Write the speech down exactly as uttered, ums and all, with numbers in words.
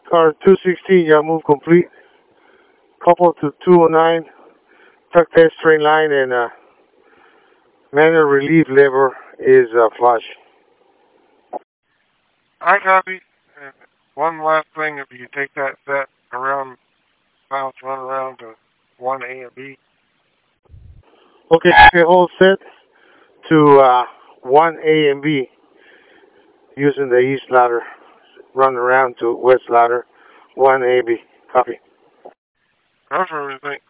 Car two sixteen, yaw move complete. Coupled to two oh nine. Tuck test train line and uh, manual relief lever is uh, flush. I copy. And one last thing, if you take that set around, bounce run around to one A and B. Okay, okay, hold set to uh, one A and B using the east ladder. Run around to west ladder, one A B. Copy. That's everything.